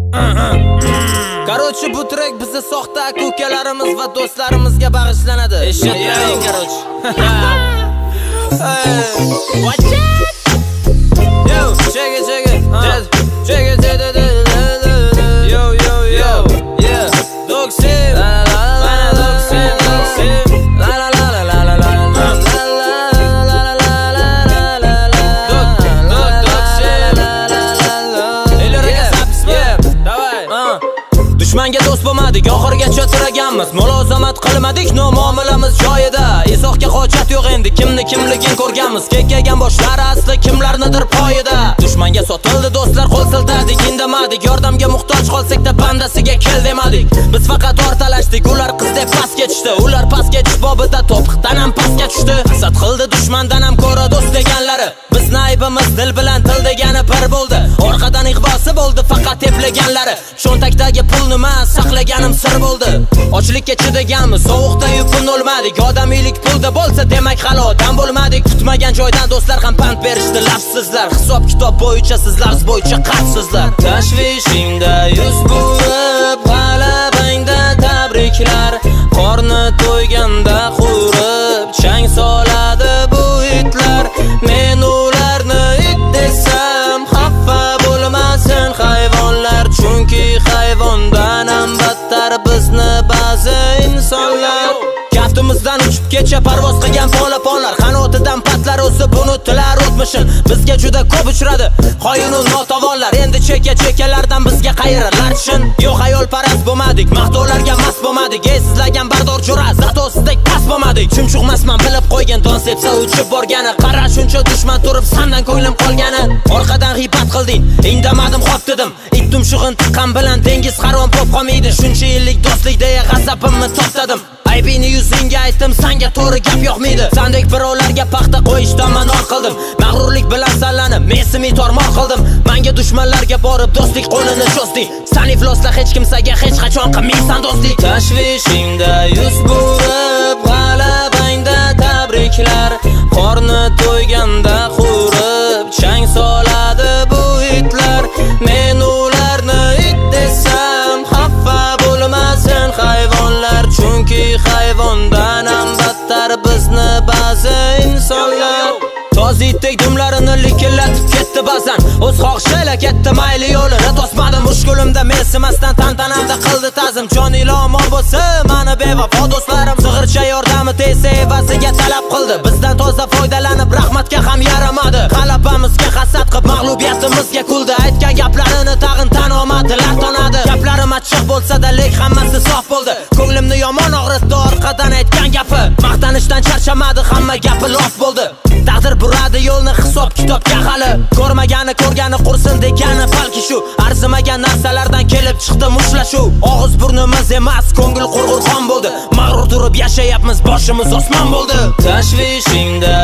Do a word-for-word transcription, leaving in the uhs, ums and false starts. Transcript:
Короче, bu track bizni soxta aka-ukalarimiz va do'stlarimizga bag'ishlanadi. Eshitlaring, короче. Watch it. Yo, check it, check it. Check it, check it. Yo, yo, yo. Yeah. Doxim. La la la la Doxim, Doxim. La la la la la la la la la la la la la. Dok, dok, Doxim. La la la la. Ellarga sapsmi? Davay. Dushmanga do'st bo'lmadik, oxirgacha turaganmiz. Mulozamat qilmadik, muomalamiz joyida. Izohga hojat yo'q endi, kimni kimligin ko'rganmiz. Kekkagan boshlar asli kimlarnidir poyida. Dushmanga sotildi do'stlar, qo'l siltadik, indamadik. Yordamga muhtoj qolsak-da bandasiga kel demadik. Biz faqat ortalashdik, ular qizdek pastga tushdi. Ular pastga tush bobida to'piqdan ham pastga tushdi. Hasad qildi dushmandan ham ko'ra do'st deganlari. Bizni aybimiz dil bilan til degani bir bo'ldi. Orqadan ig'vosi bo'ldi faqat eplaganlari. Sho'ntakdagi pulni men saqlaganim sir bo'ldi. Ochlikka chidaganmiz, sovuqda yupun o'lmadik. Odamiylik pulda bo'lsa demak hali odam bo'lmadik. Kutmagan joydan do'stlar ham pand berishdi lafsizlar. Hisob kitob bo'yicha sizlar bo'yicha qarsizlar. Tashvishingda yuz burib, g'alabangda tabriklar. Qorni to'yganda xurib, chang soladi bu itlar. Men ularni it desam, xafa bo'lmasin hayvonlar. Chunki hayvondan ham battar bizni ba'zi insonlar. Kaftimizdan uchib kecha parvoz qilgan polaponlar, qanotidan patlar o'sib unutilar o'tmishin. Bizga juda ko'p uchradi xoyinu notavonlar. Endi cheka-chekalardan bizga qayirlar chin. Yo'q, ayol parast bo'lmadik, maqtovlarga mast bo'lmadik. Ey sizlargan bardor jo'ra, zato sizdek past bo'lmadik. Chumchuqmasman bilib qo'ygan, don sepsa uchib borgani. Qara shuncha dushman turib sandan ko'nglim qolgani. Orqadan g'iybat qilding, indamadim xo'p dedim. It tumshug'in tiqqan bilan dengiz qarvon pop qolmaydi. Shuncha yillik do'stlik deya g'azabimni to'xtadim. Aybini yuzingga aytdim, senga to'g'ri gap yo'qmaydi. Sendek birovlarga paxta qo'yishdan manor qildim. Mag'rurlik bilan sallanib, mesimi tormor qildim. Menga dushmanlarga borib do'stlik qo'lini cho'zding. Sen iflosla hech kimsaga hech qachon qilmaysan do'stlik. Tashvishingda yuz burib, g'alabangda tabriklar. Qorni to'yganda xurib, chang soladi bu itlar. Men ularni it desam, xafa bo'lmasin hayvonlar. Chunki hayvondan ham battar bizni ba'zi insonlar. Tozitdek dumlarini likillatib ketdi ba'zan. O'z xohishiga ketdi mayli yo'lini to'smadim. Mushkulimda mensimasdan tantanamda qildi ta'zim. Jon ilomon bo'lsa mani bevafo do'stlarim. Sig'ircha yordami tegsa evaziga talab qildi. Bizdan toza foydalanib rahmatga ham yaramadi. G'alabamizga hasad qilib mag'lubiyatimizga kuldi. Aytgan gaplarini tag'in tan olmadilar tonadi. Gaplarim achchiq bo'lsa-da lek hammasi sof bo'ldi. Ko'nglimni yomon og'ritdi orqadan aytgan gapi. Maqtanishdan charchamadi, hamma gapi lof bo'ldi. Taqdir buradi yo'lni hisob kitobga hali. Ko'rmagani ko'rgani qursin degani balki shu. Arzimagan narsalardan kelib chiqdi mushlashuv. Og'iz burnimiz emas, ko'ngil qurg'ur xon bo'ldi. Mag'rur turib yashayapmiz, boshimiz osmon bo'ldi. Tashvishingda